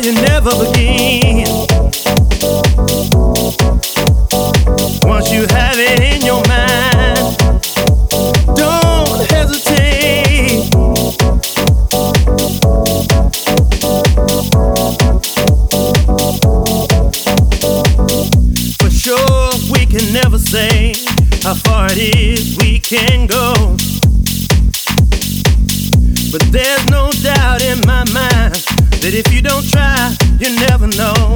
you never begin. Once you have it in your mind, don't hesitate. For sure, we can never say how far it is we can go, but there's no doubt in my mind that if you don't try, you never know.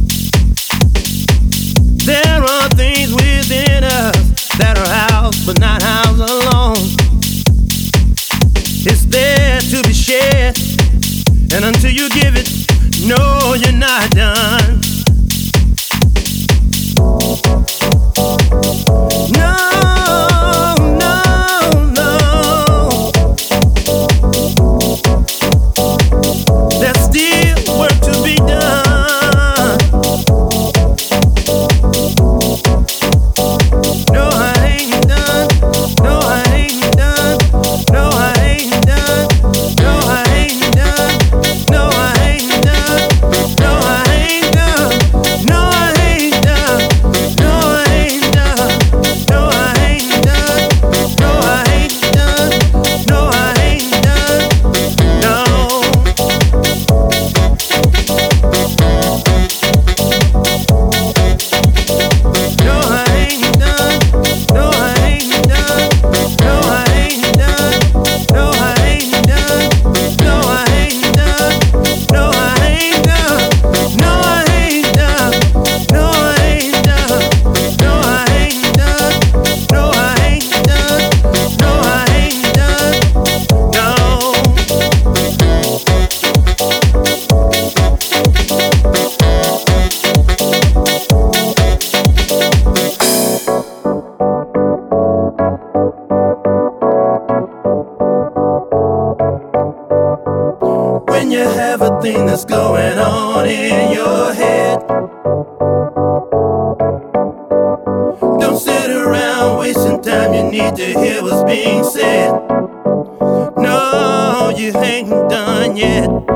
There are things within us that are ours, but not ours alone. It's there to be shared, and until you give it, no, you're not done. No. When you have a thing that's going on in your head, don't sit around wasting time. You need to hear what's being said. No, you ain't done yet.